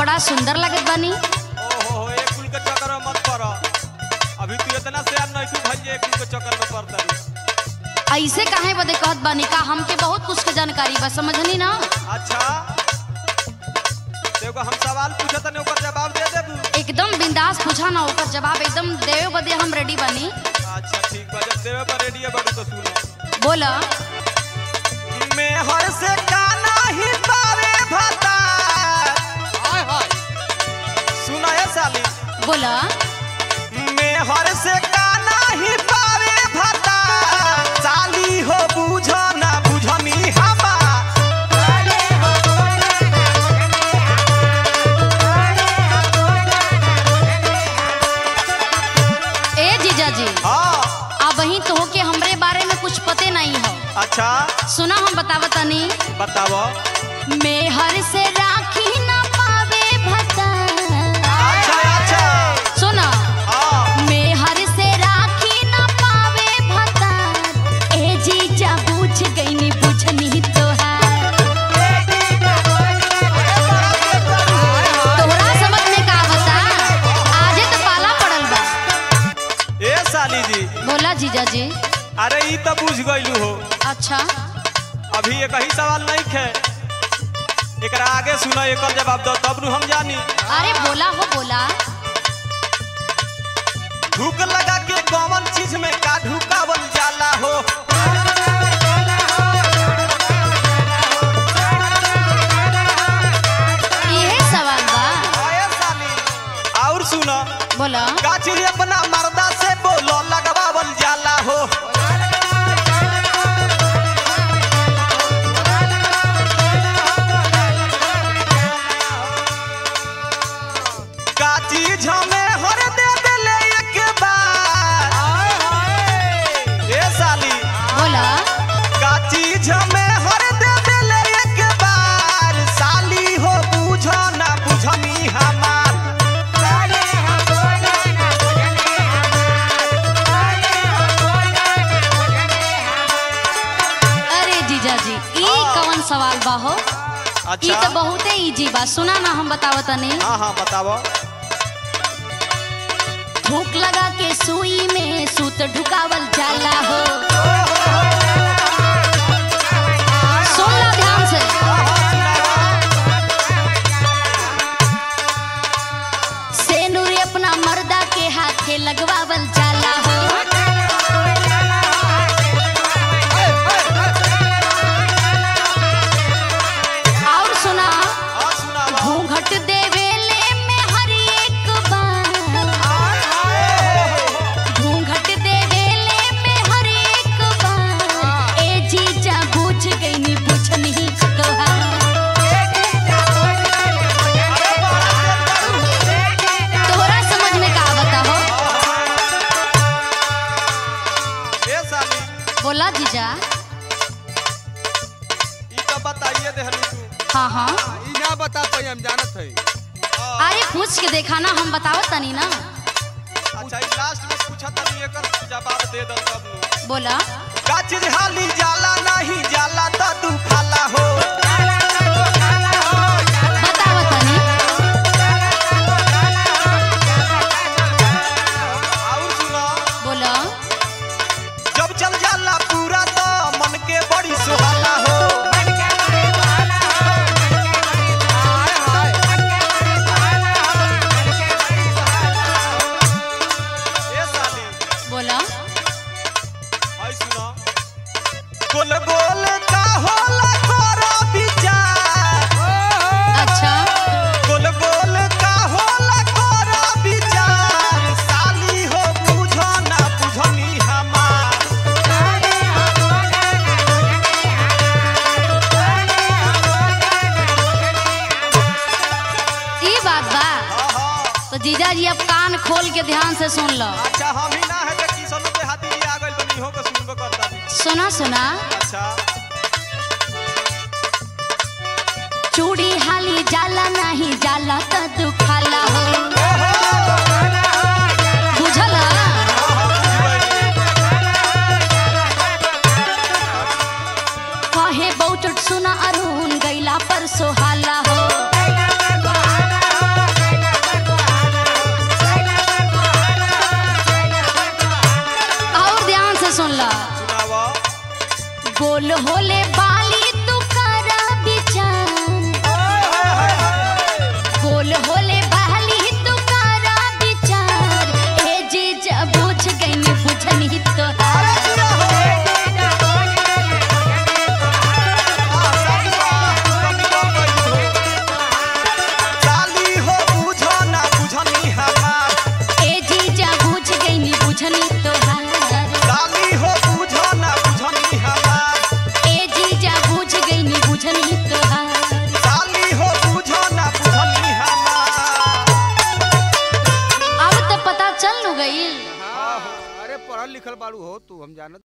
बड़ा सुंदर लगत बानी। ओहो एक कुल के चक्कर में मत पड़। अभी तू इतना सियान नहीं तू भाई एक कुल के चक्कर में पड़ता। ऐसे काहे बदे कहत बानी का हमके बहुत कुछ के जानकारी बा समझनी ना। अच्छा देखो हम सवाल पूछत नहीं ओकर जवाब दे देबू। एकदम बिंदास पूछा ना ओकर जवाब एकदम देवे बदे हम रेडी बानी। अच्छा ठीक बा जब देवे पर रेडी है बड़ू तो सुनो। बोला मैं हर से काना ही पावे भता। हाय हाय सुना है साली। बोला मैं हर से काना ही पावे भता। साली हो बुझो ना बुझनी हमा। ए जीजा जी हाँ अब वही तो के हमरे बारे में कुछ पते नहीं हो। अच्छा सुना हम बतावतनी। बताओ। मैं हर से राखी ना पावे भता। अच्छा अच्छा सुना हाँ मैं हर से राखी ना पावे भता। ए जीजा बुझ गईनी बुझनी तोहार। तोहरा समझ में का बता आजे तो पाला पड़ल बा। ए साली जी। बोला जीजा जी। अरे ई तो बुझ गइलू हो। अच्छा अभी एक ही सवाल नहीं खे। एकरा आगे सुना एकर जवाब दो तब नु हम जानी। अरे बोला हो बोला। धूक लगा के कौन चीज में का ढुकावल जाला हो। यही सवाल बा। आए साली और सुना बोला का चीज अपना मर्दा से बोलो लगवावल जाला हो। का चीज हमें हर दे देले एक बार। ए साली बोला का चीज हमें हर दे देले एक बार। साली हो बुझो ना बुझनी हमार। अरे जीजा जी ई कौन सवाल बा हो। ई अच्छा तो बहुते इजी बा। सुना ना हम बतावतनी। हाँ हाँ बताओ। भूख लगा के सुई में सूत ढुकावल जाला हो। सुन ला ध्यान से। सेनुरी अपना मर्दा के हाथे लगवावल जाला हो। और सुना हाँ सुनावा। घूंघट देवेले में हर एक बार। घूंघट देवेले में हर एक बार। ए जीजा बुझ गईनी बुझनी तोहार। तोहरा समझ में का बता हो। ए साली बोला जीजा। ई तो बताइए देहली तू। हाँ हाँ ई ना बता तो हम जानत है। अरे पूछ के देखा ना हम बतावत तनी ना। अच्छा ई लास्ट में पूछा तनी एकर जवाब दे दो तब नु। बोला का चीज हाली जाला नहीं जाला त तू खाला हो। बतावत तनी। और सुनो बोला जब चल जाला पूरा तो मन के बड़ी सुहाला हो। ए साली बोला हाय सुनो गोल गोल का होला तोरा विचार। अच्छा गोल गोल का होला तोरा विचार। साली हो बुझो ना बुझनी हमार। ई बात बा। हाँ हाँ तो जीजा जी अब कान खोल के ध्यान से सुन लो। अच्छा हम ही ना है जे किसनो पे हाथी जी आ गइल बनी हो के सुनबो करता नी। सुना सुना अच्छा चूड़ी हाली जाला नहीं जाला त दुखाला हो। बुझला कहे बहुचट सुना अरुण गैला पर सोहाला हो। पढ़ल लिखल बाड़ू हो तू हम जानत